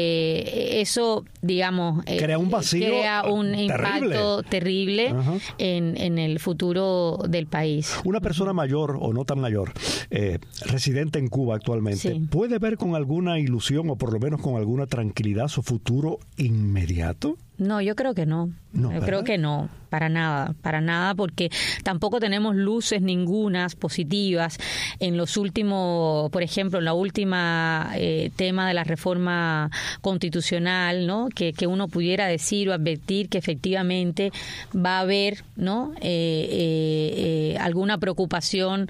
Speaker 3: eh, eso, digamos, eh,
Speaker 2: crea un vacío,
Speaker 3: crea un
Speaker 2: terrible.
Speaker 3: impacto terrible en, en el futuro del país.
Speaker 2: Una persona mayor o no tan mayor, eh, residente en Cuba actualmente, sí. ¿puede ver con alguna ilusión o por lo menos con alguna tranquilidad su futuro inmediato?
Speaker 3: No, yo creo que no.
Speaker 2: no
Speaker 3: yo
Speaker 2: ¿verdad?
Speaker 3: creo que no, para nada, para nada, porque tampoco tenemos luces ningunas positivas en los últimos, por ejemplo, en la última eh, tema de la reforma constitucional, ¿no? Que, que uno pudiera decir o advertir que efectivamente va a haber, ¿no? Eh, eh, eh, alguna preocupación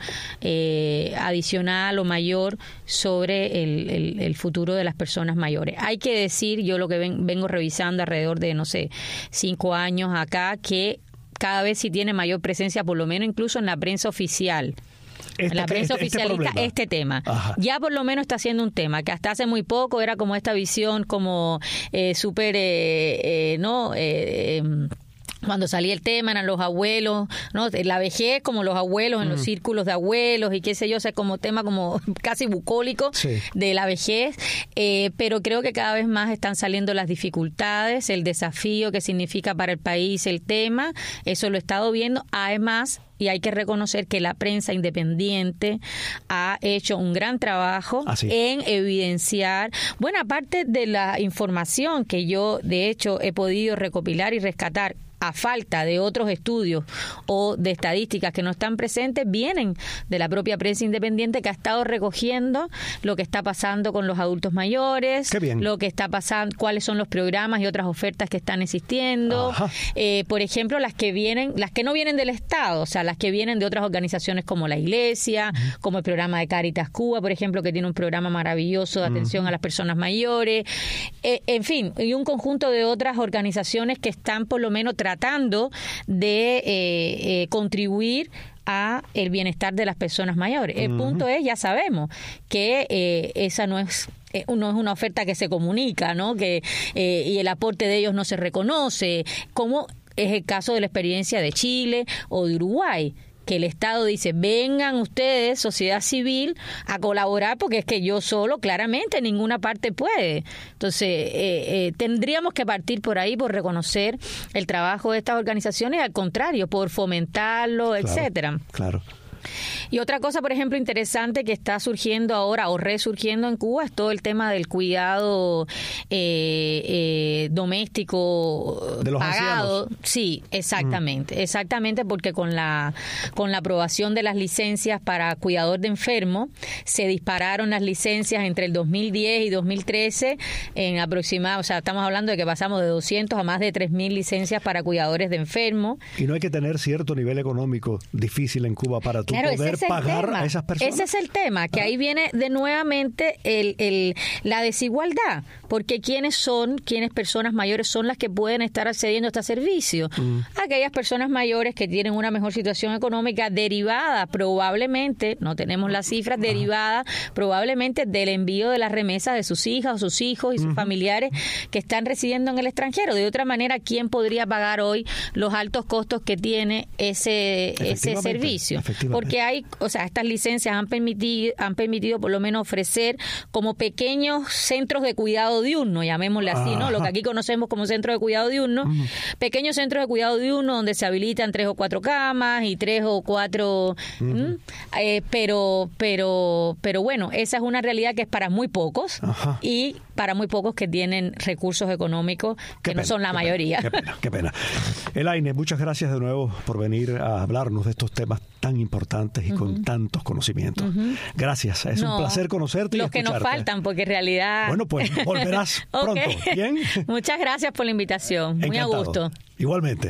Speaker 3: eh, adicional o mayor sobre el, el, el futuro de las personas mayores. Hay que decir, yo lo que ven, vengo revisando alrededor de no sé, cinco años acá, que cada vez sí tiene mayor presencia, por lo menos incluso en la prensa oficial. Este, en la prensa este, oficialista, este, este tema. Ajá. Ya por lo menos está siendo un tema, que hasta hace muy poco era como esta visión como eh, súper, eh, eh, ¿no?, eh, eh, cuando salía el tema eran los abuelos, ¿no? La vejez como los abuelos en mm. los círculos de abuelos y qué sé yo, o sea, como tema como casi bucólico sí. de la vejez, eh, pero creo que cada vez más están saliendo las dificultades, el desafío que significa para el país el tema, eso lo he estado viendo, además. Y hay que reconocer que la prensa independiente ha hecho un gran trabajo Así. en evidenciar buena parte de la información que yo, de hecho, he podido recopilar y rescatar a falta de otros estudios o de estadísticas que no están presentes, vienen de la propia prensa independiente que ha estado recogiendo lo que está pasando con los adultos mayores, lo que está pasando, cuáles son los programas y otras ofertas que están existiendo, eh, por ejemplo, las que vienen, las que no vienen del Estado, o sea, las que vienen de otras organizaciones como la Iglesia, uh-huh. como el programa de Cáritas Cuba, por ejemplo, que tiene un programa maravilloso de atención uh-huh. a las personas mayores, eh, en fin, y un conjunto de otras organizaciones que están por lo menos tratando de eh, eh, contribuir a el bienestar de las personas mayores. El uh-huh. punto es, ya sabemos, que eh, esa no es eh, no es una oferta que se comunica, ¿no? Que eh, y el aporte de ellos no se reconoce, como es el caso de la experiencia de Chile o de Uruguay, que el Estado dice, vengan ustedes, sociedad civil, a colaborar, porque es que yo solo, claramente, ninguna parte puede. Entonces, eh, eh, tendríamos que partir por ahí, por reconocer el trabajo de estas organizaciones, al contrario, por fomentarlo, claro, etcétera.
Speaker 2: Claro.
Speaker 3: Y otra cosa, por ejemplo, interesante que está surgiendo ahora o resurgiendo en Cuba es todo el tema del cuidado eh, eh, doméstico
Speaker 2: de los
Speaker 3: pagado.
Speaker 2: ancianos.
Speaker 3: Sí, exactamente, mm. exactamente, porque con la con la aprobación de las licencias para cuidador de enfermo se dispararon las licencias entre el dos mil diez y dos mil trece en aproximado, o sea, estamos hablando de que pasamos de doscientos a más de tres mil licencias para cuidadores de enfermo.
Speaker 2: Y no hay que tener cierto nivel económico difícil en Cuba para tú
Speaker 3: claro,
Speaker 2: poder pagar
Speaker 3: tema.
Speaker 2: a esas personas.
Speaker 3: Ese es el tema, que ah. ahí viene de nuevamente el, el, la desigualdad, porque quiénes son, quiénes personas mayores son las que pueden estar accediendo a este servicio. Mm. Aquellas personas mayores que tienen una mejor situación económica derivada probablemente, no tenemos las cifras, derivada ah. probablemente del envío de las remesas de sus hijas o sus hijos y sus uh-huh. familiares que están residiendo en el extranjero. De otra manera, ¿quién podría pagar hoy los altos costos que tiene ese, ese servicio? ¿Por porque hay, o sea, estas licencias han permitido, han permitido por lo menos ofrecer como pequeños centros de cuidado diurno, llamémosle así, ¿no? Lo que aquí conocemos como centro de cuidado diurno, uh-huh. pequeños centros de cuidado diurno donde se habilitan tres o cuatro camas y tres o cuatro, uh-huh. eh, pero, pero, pero bueno, esa es una realidad que es para muy pocos uh-huh. y para muy pocos que tienen recursos económicos que pena, no son la
Speaker 2: qué
Speaker 3: mayoría.
Speaker 2: Pena, qué pena, qué pena. Elaine, muchas gracias de nuevo por venir a hablarnos de estos temas tan importantes y uh-huh. con tantos conocimientos. Uh-huh. Gracias, es no, un placer conocerte y
Speaker 3: los
Speaker 2: escucharte.
Speaker 3: Que nos faltan, porque en realidad...
Speaker 2: Bueno, pues volverás pronto, okay. ¿Bien?
Speaker 3: Muchas gracias por la invitación, muy
Speaker 2: Encantado.
Speaker 3: A gusto.
Speaker 2: Igualmente.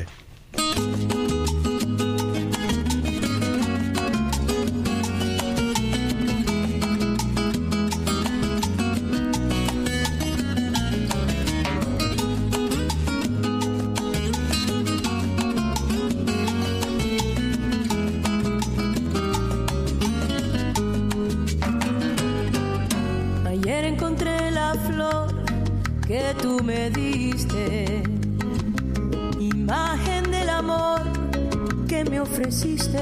Speaker 6: Que tú me diste, imagen del amor que me ofreciste,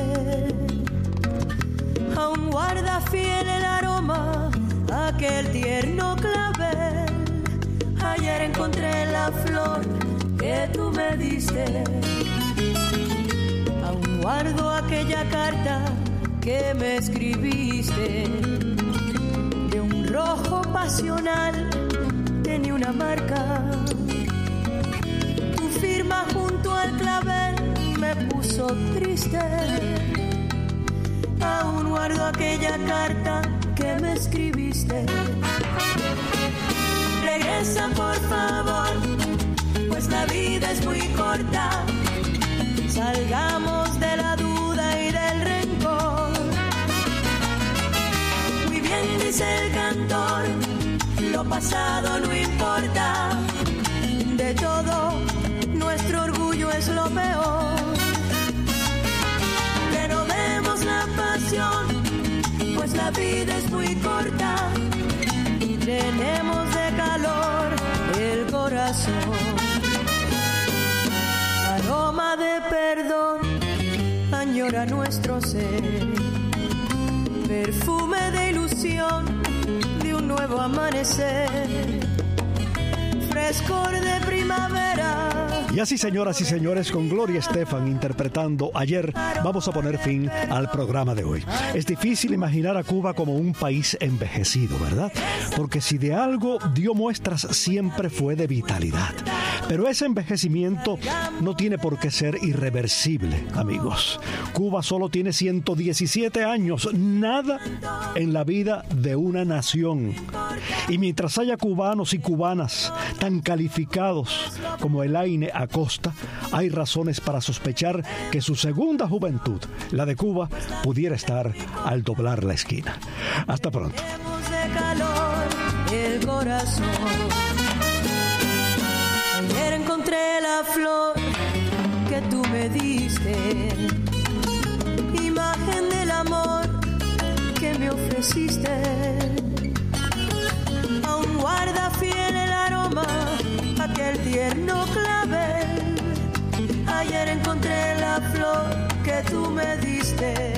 Speaker 6: aún guarda fiel el aroma, aquel tierno clavel. Ayer encontré la flor que tú me diste, aún guardo aquella carta que me escribiste, de un rojo pasional tenía una marca, tu firma junto al clavel me puso triste, aún guardo aquella carta que me escribiste. Regresa por favor, pues la vida es muy corta, salgamos de la duda y del rencor. Muy bien dice el cantor, lo pasado no importa, de todo nuestro orgullo es lo peor. Renovemos la pasión, pues la vida es muy corta, y llenemos de calor el corazón. Aroma de perdón añora nuestro ser, perfume de ilusión, un nuevo amanecer, frescor de primavera.
Speaker 2: Y así, señoras y señores, con Gloria Estefan interpretando Ayer, vamos a poner fin al programa de hoy. Es difícil imaginar a Cuba como un país envejecido, ¿verdad? Porque si de algo dio muestras siempre fue de vitalidad. Pero ese envejecimiento no tiene por qué ser irreversible, amigos. Cuba solo tiene ciento diecisiete años, nada en la vida de una nación. Y mientras haya cubanos y cubanas tan calificados como Elaine Acosta, hay razones para sospechar que su segunda juventud, la de Cuba, pudiera estar al doblar la esquina. Hasta pronto.
Speaker 6: Ayer encontré la flor que tú me diste, imagen del amor que me ofreciste, aún guarda fiel el aroma, aquel tierno clavel. Ayer encontré la flor que tú me diste,